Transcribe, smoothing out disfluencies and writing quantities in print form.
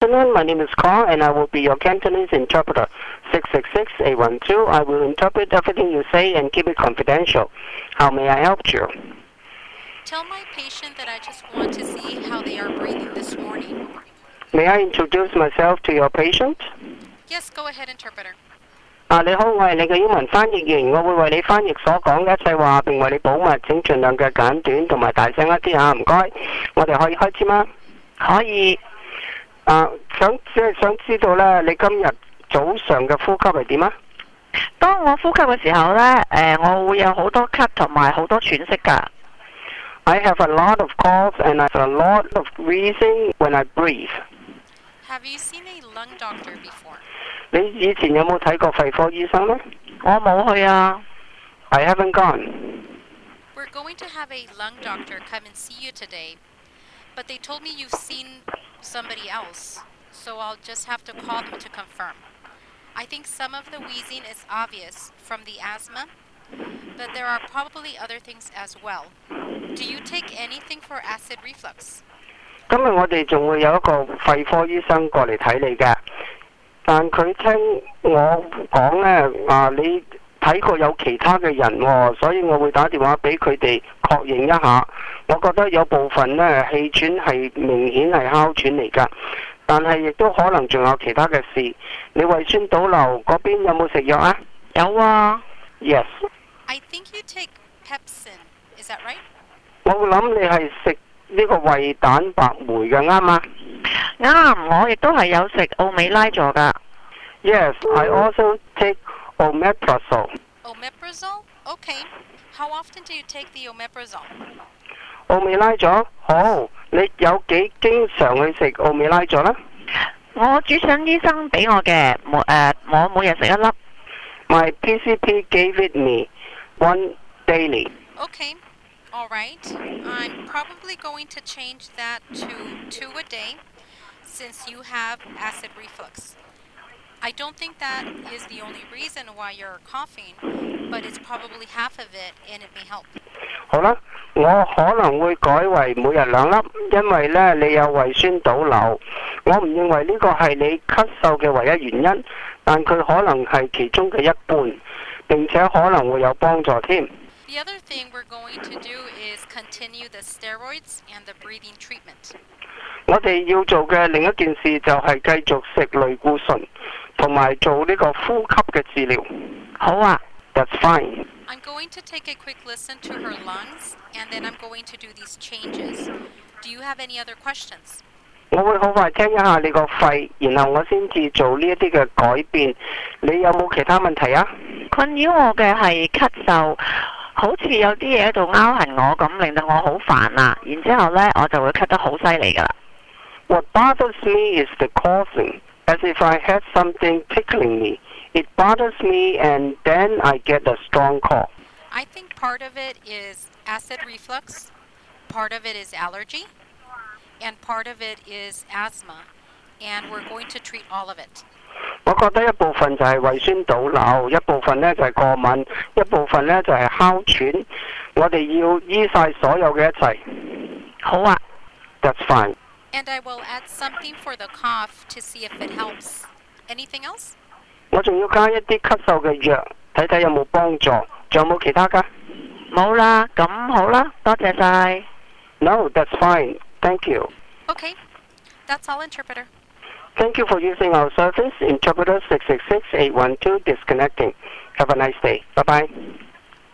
afternoon. My name is Carl, and I will be your Cantonese interpreter. 666-812. I will interpret everything you say and keep it confidential. How may I help you? Tell my patient that I just want to see how they are breathing this morning. May I introduce myself to your patient? Yes, go ahead, interpreter. 你好，我係你嘅英文翻譯員，我會為你翻譯所講嘅一切話，並為你保密。請盡量嘅簡短同埋大聲一啲嚇，唔該。我哋可以開始嗎？ 可以。 想知道咧，你今日早上嘅呼吸係點啊？ 當我呼吸嘅時候咧，我會有好多咳同埋好多喘息㗎。 I have a lot of coughs and I have a lot of wheezing when I breathe. Have you seen a lung doctor before? 你以前有冇睇過肺科醫生呢？ 我冇去啊。 I haven't gone. We're going to have a lung doctor come and see you today, but they told me you've seen somebody else, so I'll just have to call them to confirm. I think some of the wheezing is obvious from the asthma, but there are probably other things as well. Do you take anything for acid reflux? 今日我哋仲會有一個肺科醫生過嚟睇你嘅，但佢聽我講呢，你睇過有其他嘅人喎，所以我會打電話俾佢哋確認一下。我覺得有部分呢氣喘係明顯係哮喘嚟㗎，但係亦都可能仲有其他嘅事。你胃酸倒流嗰邊有冇食藥啊？ 有啊。 Yes. I think you take Pepsin. Is that right? 我諗你係食呢個胃蛋白酶嘅啱嗎？ 啱，我亦都係有食奧美拉座㗎。 Yes, I also take omeprazole. Omeprazole? Okay. How often do you take the omeprazole? 奧美拉座？好，你有幾經常去食奧美拉座呢？ 我主診醫生俾我嘅，我每日食一粒。 My PCP gave it me one daily. Okay. All right. I'm probably going to change that to 2 a day since you have acid reflux. I don't think that is the only reason why you're coughing, but it's probably half of it and it may help. 好啦，我可能會改為每日2粒，因為呢你有胃酸倒流。我唔認為呢個係你咳嗽嘅唯一原因，但佢可能係其中嘅一半，並且可能會有幫助添。 The other thing we're going to do is continue the steroids and the breathing treatment. 我哋要做嘅另一件事就係繼續食類固醇，同埋做呢個呼吸嘅治療。 好啊。 That's fine. I'm going to take a quick listen to her lungs, and then I'm going to do these changes. Do you have any other questions? 我會好快聽一下你個肺，然後我先至做呢一啲嘅改變。你有冇其他問題啊？ 困擾我嘅係咳嗽，好似有啲嘢喺度拗痕我咁，令到我好煩啊。然之後呢，我就會咳得好犀利㗎啦。 What bothers me is the coughing, as if I had something tickling me. It bothers me, and then I get a strong cough. I think part of it is acid reflux, part of it is allergy, and part of it is asthma, and we're going to treat all of it. 我覺得一部分就係胃酸倒流，一部分呢就係過敏，一部分呢就係哮喘。我哋要醫晒所有嘅一切。 好啊。 That's fine. And I will add something for the cough to see if it helps. Anything else? 我仲要加一啲咳嗽嘅藥，睇睇有冇幫助。仲有冇其他㗎？ 冇啦，咁好啦，多謝晒。 No, that's fine. Thank you. Okay, that's all, interpreter. Thank you for using our service. Interpreter 666-812 disconnecting. Have a nice day. Bye-bye.